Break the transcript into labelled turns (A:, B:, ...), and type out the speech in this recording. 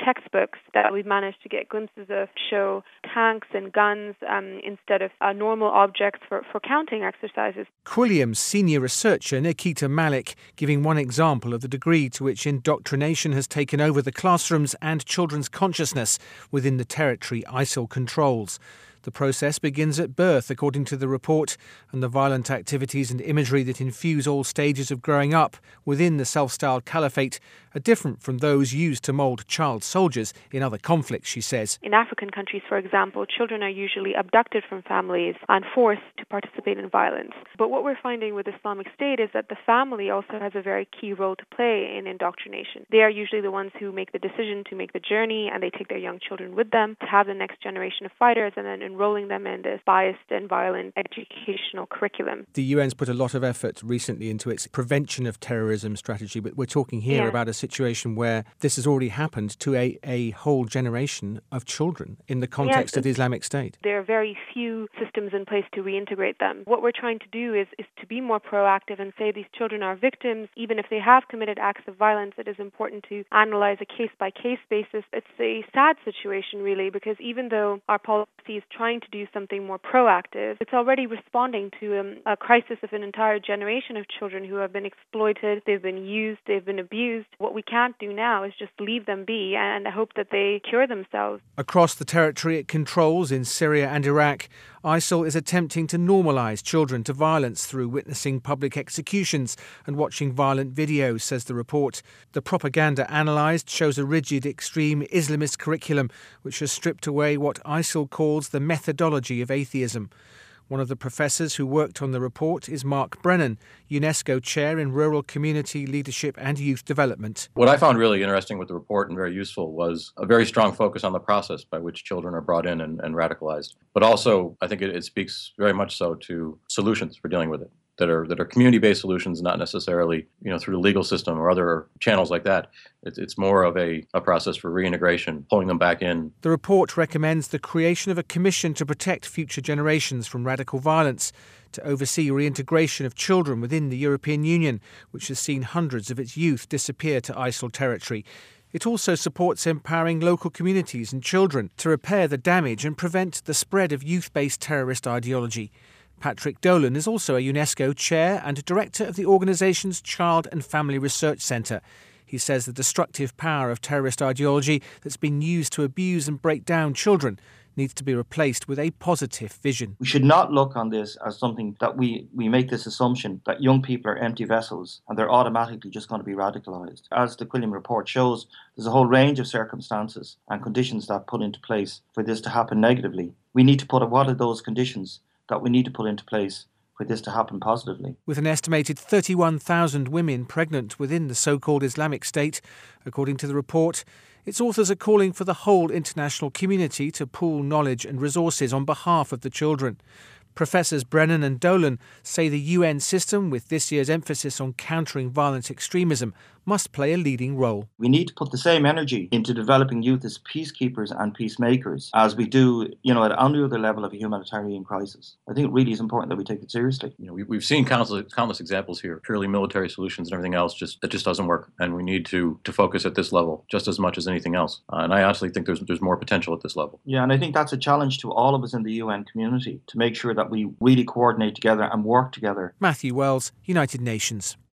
A: textbooks that we've managed to get glimpses of show tanks and guns instead of normal objects for counting exercises.
B: Quilliam's senior researcher Nikita Malik giving one example of the degree to which indoctrination has taken over the classrooms and children's consciousness within the territory ISIL controls. The process begins at birth, according to the report, and the violent activities and imagery that infuse all stages of growing up within the self-styled caliphate are different from those used to mould child soldiers in other conflicts, she says.
A: In African countries, for example, children are usually abducted from families and forced to participate in violence. But what we're finding with Islamic State is that the family also has a very key role to play in indoctrination. They are usually the ones who make the decision to make the journey, and they take their young children with them to have the next generation of fighters and then enrolling them in this biased and violent educational curriculum.
B: The UN's put a lot of effort recently into its prevention of terrorism strategy, but we're talking here about a situation where this has already happened to a whole generation of children in the context of the Islamic State.
A: There are very few systems in place to reintegrate them. What we're trying to do is to be more proactive and say these children are victims. Even if they have committed acts of violence, it is important to analyze a case-by-case basis. It's a sad situation, really, because even though our policy is trying to do something more proactive, it's already responding to a crisis of an entire generation of children who have been exploited, they've been used, they've been abused. What we can't do now is just leave them be and hope that they cure themselves.
B: Across the territory it controls in Syria and Iraq, ISIL is attempting to normalise children to violence through witnessing public executions and watching violent videos, says the report. The propaganda analysed shows a rigid, extreme Islamist curriculum which has stripped away what ISIL calls the methodology of atheism. One of the professors who worked on the report is Mark Brennan, UNESCO Chair in Rural Community Leadership and Youth Development.
C: What I found really interesting with the report and very useful was a very strong focus on the process by which children are brought in and radicalized. But also, I think it speaks very much so to solutions for dealing with it that are community-based solutions, not necessarily through the legal system or other channels like that. It's more of a process for reintegration, pulling them back in.
B: The report recommends the creation of a commission to protect future generations from radical violence, to oversee reintegration of children within the European Union, which has seen hundreds of its youth disappear to ISIL territory. It also supports empowering local communities and children to repair the damage and prevent the spread of youth-based terrorist ideology. Patrick Dolan is also a UNESCO chair and director of the organisation's Child and Family Research Centre. He says the destructive power of terrorist ideology that's been used to abuse and break down children needs to be replaced with a positive vision.
D: We should not look on this as something that we make this assumption that young people are empty vessels and they're automatically just going to be radicalised. As the Quilliam report shows, there's a whole range of circumstances and conditions that put into place for this to happen negatively. We need to put what are those conditions that we need to put into place for this to happen positively.
B: With an estimated 31,000 women pregnant within the so-called Islamic State, according to the report, its authors are calling for the whole international community to pool knowledge and resources on behalf of the children. Professors Brennan and Dolan say the UN system, with this year's emphasis on countering violent extremism, must play a leading role.
D: We need to put the same energy into developing youth as peacekeepers and peacemakers as we do, at any other level of a humanitarian crisis. I think it really is important that we take it seriously.
C: We've seen countless examples here, purely military solutions and everything else that just doesn't work. And we need to focus at this level just as much as anything else. And I honestly think there's more potential at this level.
D: Yeah, and I think that's a challenge to all of us in the UN community to make sure that we really coordinate together and work together.
B: Matthew Wells, United Nations.